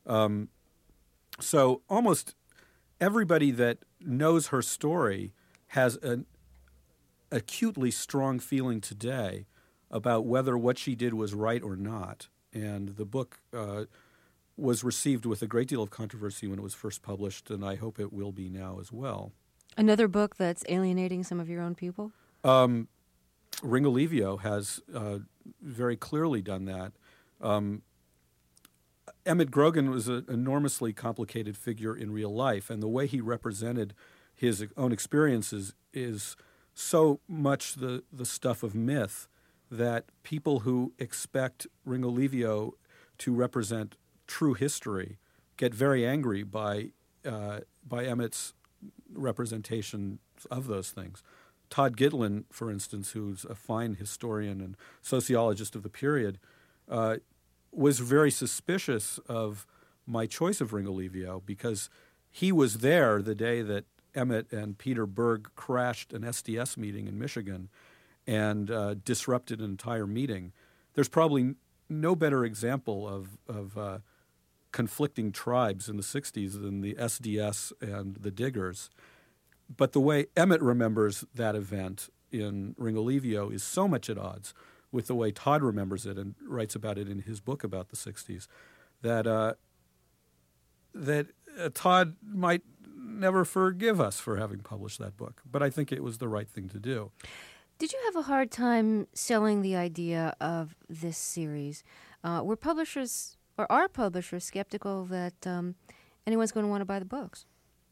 Um, so almost everybody that knows her story has an acutely strong feeling today about whether what she did was right or not. And the book uh, was received with a great deal of controversy when it was first published, and I hope it will be now as well. Another book that's alienating some of your own people? Um, Ringolevio has uh, very clearly done that. Um, Emmett Grogan was an enormously complicated figure in real life, and the way he represented his own experiences is so much the, the stuff of myth that people who expect Ringolevio to represent true history get very angry by uh, by Emmett's representation of those things. Todd Gitlin, for instance, who's a fine historian and sociologist of the period, uh, was very suspicious of my choice of Ringolevio because he was there the day that Emmett and Peter Berg crashed an S D S meeting in Michigan and uh, disrupted an entire meeting. There's probably no better example of, of uh, conflicting tribes in the sixties than the S D S and the Diggers. But the way Emmett remembers that event in Ringolevio is so much at odds with the way Todd remembers it and writes about it in his book about the sixties that uh, that uh, Todd might never forgive us for having published that book. But I think it was the right thing to do. Did you have a hard time selling the idea of this series? Uh, were publishers, or are publishers, skeptical that um, anyone's going to want to buy the books?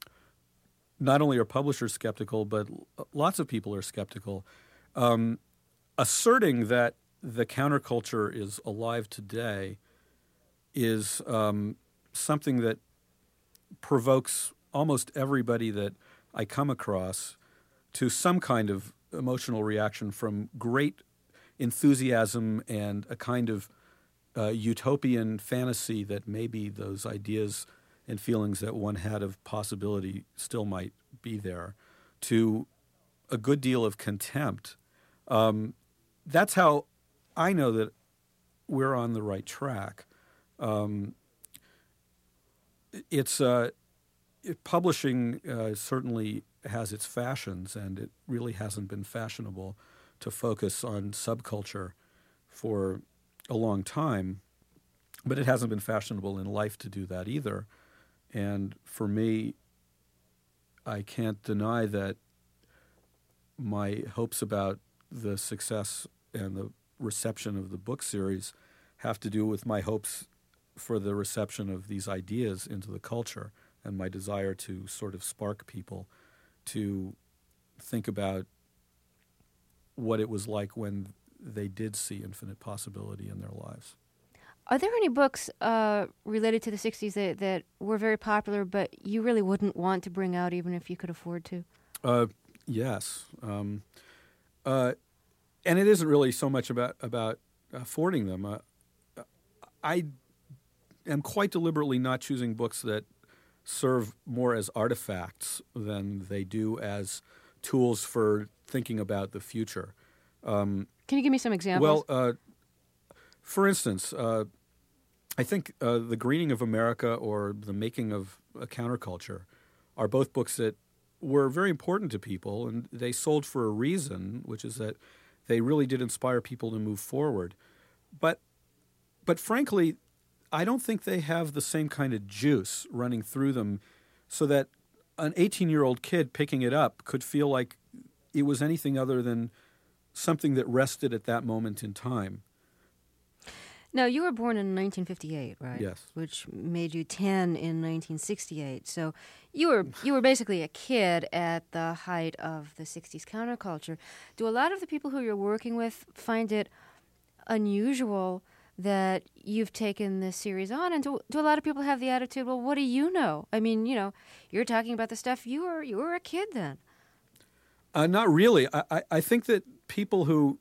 Not only are publishers skeptical, but lots of people are skeptical. Um, asserting that the counterculture is alive today is um, something that provokes almost everybody that I come across to some kind of emotional reaction, from great enthusiasm and a kind of uh, utopian fantasy that maybe those ideas and feelings that one had of possibility still might be there, to a good deal of contempt. Um, that's how I know that we're on the right track. Um, it's uh, it, publishing uh, certainly has its fashions, and it really hasn't been fashionable to focus on subculture for a long time. But it hasn't been fashionable in life to do that either. And for me, I can't deny that my hopes about the success and the reception of the book series have to do with my hopes for the reception of these ideas into the culture and my desire to sort of spark people to think about what it was like when they did see infinite possibility in their lives. Are there any books uh, related to the sixties that, that were very popular, but you really wouldn't want to bring out even if you could afford to? Uh, yes. Um, uh, and it isn't really so much about, about affording them. Uh, I am quite deliberately not choosing books that serve more as artifacts than they do as tools for thinking about the future. Um, Can you give me some examples? Well, uh, for instance, uh, I think uh, The Greening of America or The Making of a Counterculture are both books that were very important to people, and they sold for a reason, which is that they really did inspire people to move forward. But, but frankly, I don't think they have the same kind of juice running through them so that an eighteen-year-old kid picking it up could feel like it was anything other than something that rested at that moment in time. Now, you were born in nineteen fifty-eight, right? Yes. Which made you ten in nineteen sixty-eight. So you were you were basically a kid at the height of the sixties counterculture. Do a lot of the people who you're working with find it unusual that you've taken this series on? And do, do a lot of people have the attitude, well, what do you know? I mean, you know, you're talking about the stuff you were you were a kid then. Uh, not really. I, I, I think that people who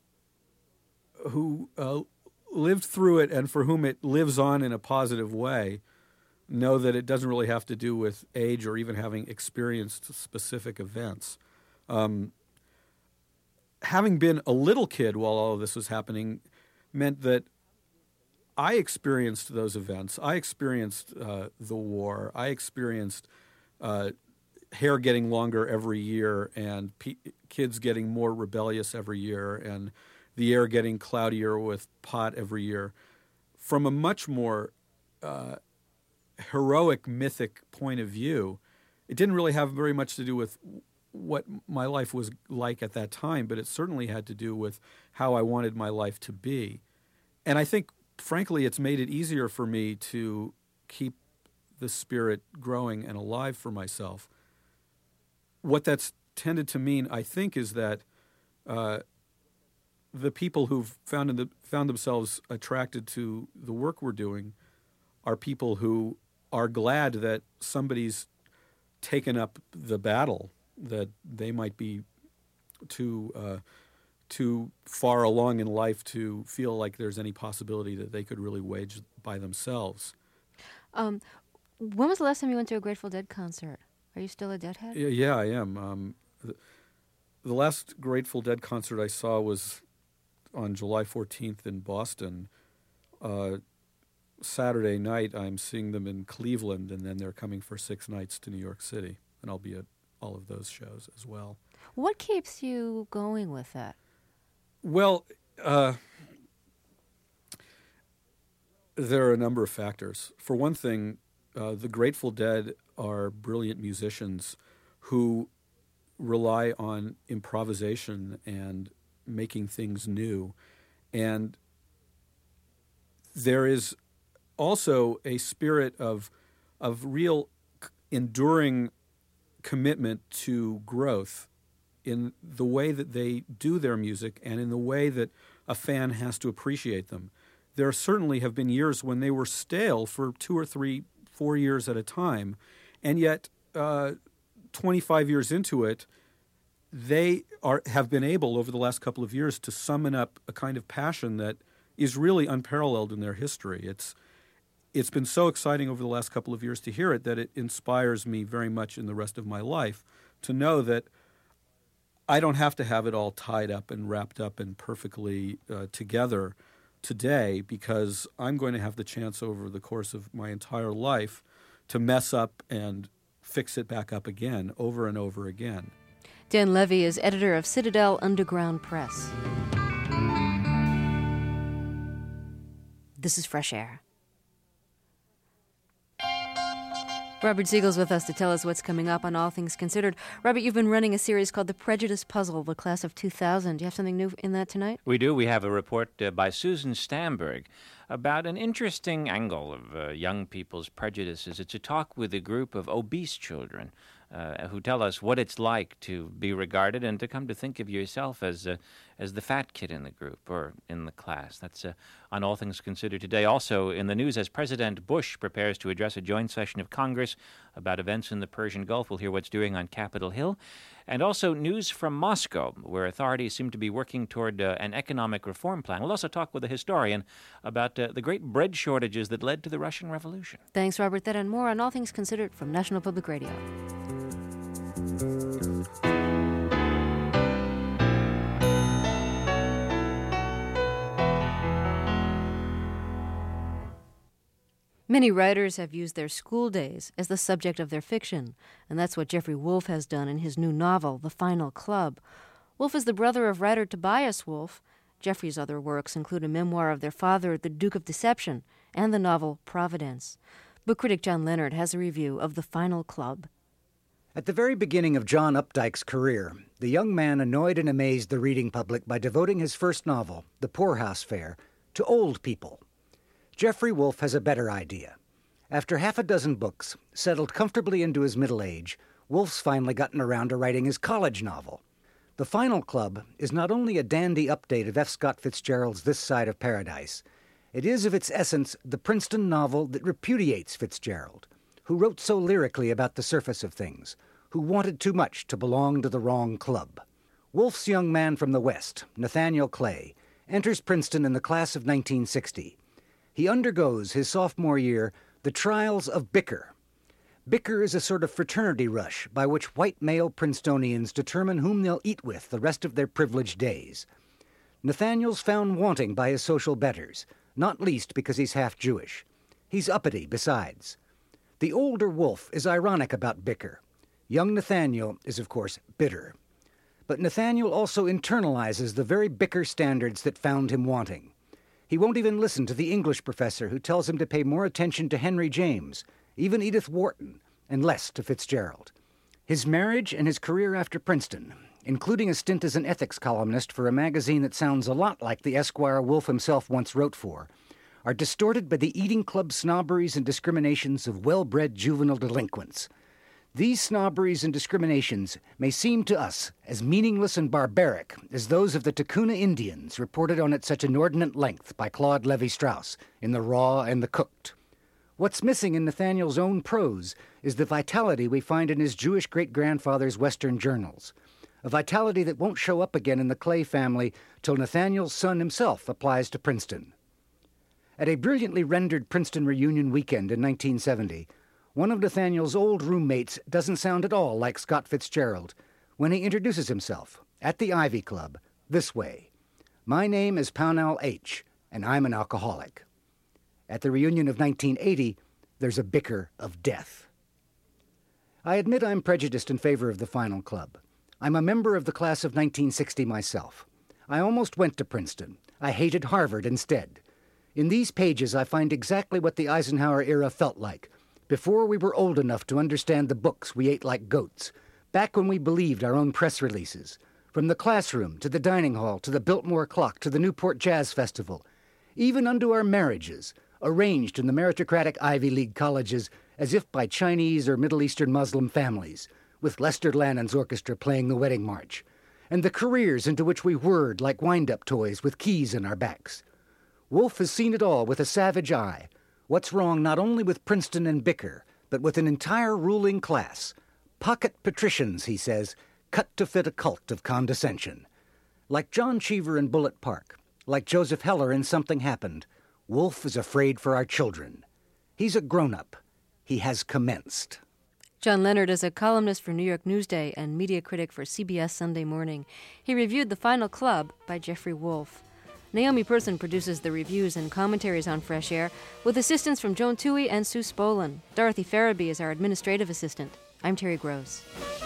who uh, lived through it and for whom it lives on in a positive way know that it doesn't really have to do with age or even having experienced specific events. Um, having been a little kid while all of this was happening meant that I experienced those events. I experienced uh, the war. I experienced uh, hair getting longer every year and pe- kids getting more rebellious every year and the air getting cloudier with pot every year. From a much more uh, heroic, mythic point of view, it didn't really have very much to do with what my life was like at that time, but it certainly had to do with how I wanted my life to be. And I think, frankly, it's made it easier for me to keep the spirit growing and alive for myself. What that's tended to mean, I think, is that uh, the people who've found, in the, found themselves attracted to the work we're doing are people who are glad that somebody's taken up the battle, that they might be too uh, too far along in life to feel like there's any possibility that they could really wage by themselves. Um, when was the last time you went to a Grateful Dead concert? Are you still a Deadhead? Yeah, yeah I am. Um, the, the last Grateful Dead concert I saw was on July fourteenth in Boston. Uh, Saturday night, I'm seeing them in Cleveland, and then they're coming for six nights to New York City, and I'll be at all of those shows as well. What keeps you going with that? Well, uh, there are a number of factors. For one thing, uh, the Grateful Dead are brilliant musicians who rely on improvisation and making things new. And there is also a spirit of of real enduring commitment to growth in the way that they do their music and in the way that a fan has to appreciate them. There certainly have been years when they were stale for two or three, four years at a time, and yet uh, twenty-five years into it, they are have been able over the last couple of years to summon up a kind of passion that is really unparalleled in their history. It's It's been so exciting over the last couple of years to hear it that it inspires me very much in the rest of my life to know that I don't have to have it all tied up and wrapped up and perfectly uh, together today, because I'm going to have the chance over the course of my entire life to mess up and fix it back up again over and over again. Dan Levy is editor of Citadel Underground Press. This is Fresh Air. Robert Siegel's with us to tell us what's coming up on All Things Considered. Robert, you've been running a series called The Prejudice Puzzle, the class of two thousand. Do you have something new in that tonight? We do. We have a report uh, by Susan Stamberg about an interesting angle of uh, young people's prejudices. It's a talk with a group of obese children uh, who tell us what it's like to be regarded and to come to think of yourself as uh, as the fat kid in the group or in the class. That's uh, on All Things Considered today. Also in the news, as President Bush prepares to address a joint session of Congress about events in the Persian Gulf, we'll hear what's doing on Capitol Hill. And also news from Moscow, where authorities seem to be working toward uh, an economic reform plan. We'll also talk with a historian about uh, the great bread shortages that led to the Russian Revolution. Thanks, Robert. That and more on All Things Considered from National Public Radio. Many writers have used their school days as the subject of their fiction, and that's what Jeffrey Wolf has done in his new novel, The Final Club. Wolf is the brother of writer Tobias Wolff. Jeffrey's other works include a memoir of their father, The Duke of Deception, and the novel Providence. Book critic John Leonard has a review of The Final Club. At the very beginning of John Updike's career, the young man annoyed and amazed the reading public by devoting his first novel, The Poorhouse Fare, to old people. Jeffrey Wolf has a better idea. After half a dozen books, settled comfortably into his middle age, Wolf's finally gotten around to writing his college novel. The Final Club is not only a dandy update of F. Scott Fitzgerald's This Side of Paradise, it is of its essence the Princeton novel that repudiates Fitzgerald, who wrote so lyrically about the surface of things, who wanted too much to belong to the wrong club. Wolf's young man from the West, Nathaniel Clay, enters Princeton in the class of nineteen sixty. He undergoes his sophomore year the trials of Bicker. Bicker is a sort of fraternity rush by which white male Princetonians determine whom they'll eat with the rest of their privileged days. Nathaniel's found wanting by his social betters, not least because he's half Jewish. He's uppity besides. The older Wolfe is ironic about bicker. Young Nathaniel is, of course, bitter. But Nathaniel also internalizes the very bicker standards that found him wanting. He won't even listen to the English professor who tells him to pay more attention to Henry James, even Edith Wharton, and less to Fitzgerald. His marriage and his career after Princeton, including a stint as an ethics columnist for a magazine that sounds a lot like the Esquire Wolfe himself once wrote for, are distorted by the eating club snobberies and discriminations of well-bred juvenile delinquents. These snobberies and discriminations may seem to us as meaningless and barbaric as those of the Tacuna Indians reported on at such inordinate length by Claude Levi-Strauss in The Raw and the Cooked. What's missing in Nathaniel's own prose is the vitality we find in his Jewish great-grandfather's Western journals, a vitality that won't show up again in the Clay family till Nathaniel's son himself applies to Princeton. At a brilliantly rendered Princeton reunion weekend in nineteen seventy, one of Nathaniel's old roommates doesn't sound at all like Scott Fitzgerald when he introduces himself, at the Ivy Club, this way. "My name is Pownell H., and I'm an alcoholic." At the reunion of nineteen eighty, there's a bicker of death. I admit I'm prejudiced in favor of the final club. I'm a member of the class of nineteen sixty myself. I almost went to Princeton. I hated Harvard instead. In these pages, I find exactly what the Eisenhower era felt like, before we were old enough to understand the books we ate like goats, back when we believed our own press releases. From the classroom, to the dining hall, to the Biltmore Clock, to the Newport Jazz Festival, even unto our marriages, arranged in the meritocratic Ivy League colleges as if by Chinese or Middle Eastern Muslim families, with Lester Lannon's orchestra playing the wedding march, and the careers into which we whirred like wind-up toys with keys in our backs. Wolfe has seen it all with a savage eye. What's wrong not only with Princeton and bicker, but with an entire ruling class. Pocket patricians, he says, cut to fit a cult of condescension. Like John Cheever in Bullitt Park, like Joseph Heller in Something Happened, Wolfe is afraid for our children. He's a grown-up. He has commenced. John Leonard is a columnist for New York Newsday and media critic for C B S Sunday Morning. He reviewed The Final Club by Jeffrey Wolfe. Naomi Person produces the reviews and commentaries on Fresh Air, with assistance from Joan Toohey and Sue Spolin. Dorothy Farabee is our administrative assistant. I'm Terry Gross.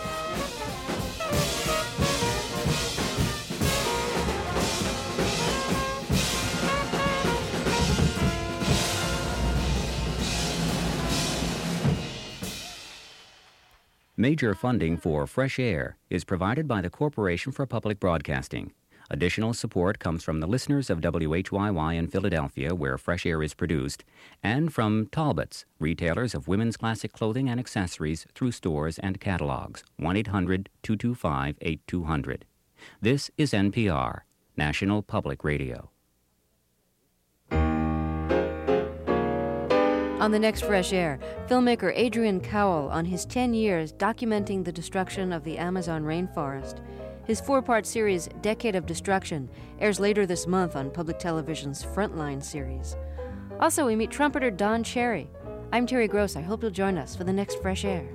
Major funding for Fresh Air is provided by the Corporation for Public Broadcasting. Additional support comes from the listeners of W H Y Y in Philadelphia, where Fresh Air is produced, and from Talbots, retailers of women's classic clothing and accessories through stores and catalogs. one eight hundred two two five eight two zero zero. This is N P R, National Public Radio. On the next Fresh Air, filmmaker Adrian Cowell on his ten years documenting the destruction of the Amazon rainforest. His four-part series, Decade of Destruction, airs later this month on public television's Frontline series. Also, we meet trumpeter Don Cherry. I'm Terry Gross. I hope you'll join us for the next Fresh Air.